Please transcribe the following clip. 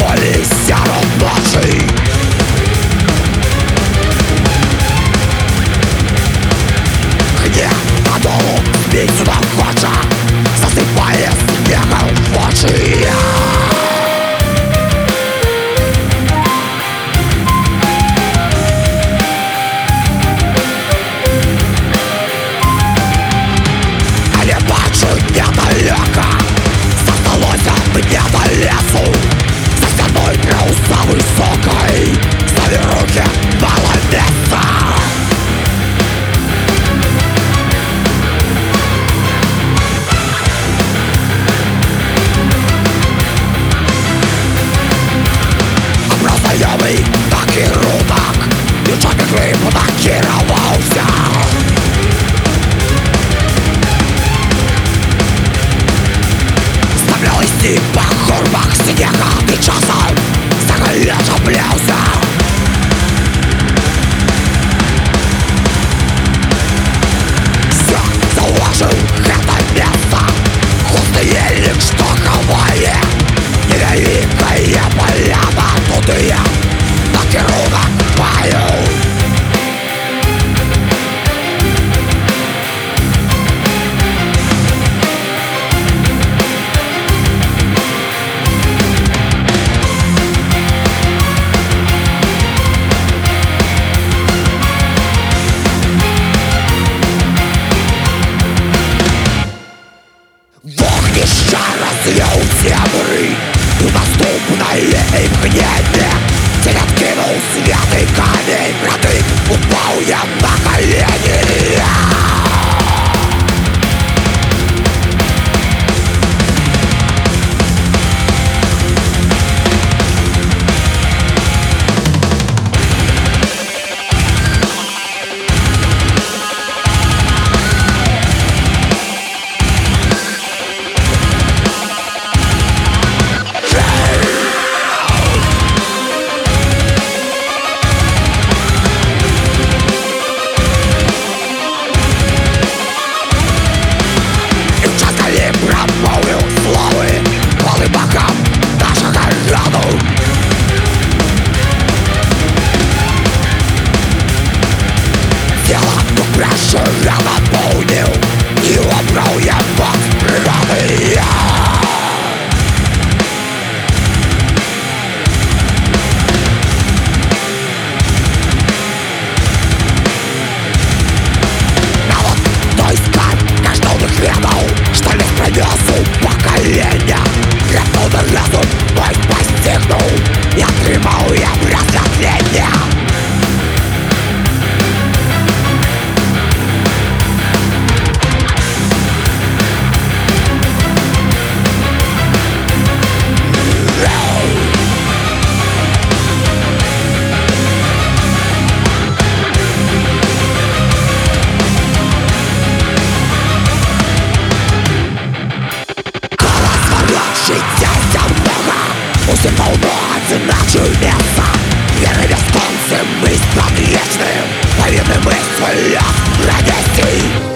волі серед ночі. Где додолу бить сюда хоча, засыпая снегом в очі. Недалеко засталося мне до лесу, за стеной крылся высокой, стави руки мало места. Образаемый так и рудок, ключами грибу накировался. И по горбах снега ты часом заголеться плелся. Все заложил это место, худые лишь штоковое, невеликая поляна, тут и я так и рудок пою. Вогнище разъел темры, недоступное им гневе. Тень откинул святый камень, протык, упал я на колени. Промолвил славы, хвалы богам наших ограду. Тело дух наполнил, и убрал я от природы. А вот то искать каждого хренал, что лишь пронесу поколения. Крепнул на разум, мой постигнул, и отримал я в разотление. Пусть полно одиначу место, веры бесконцем, мы с подвечным, повинны мы свой лед пронести.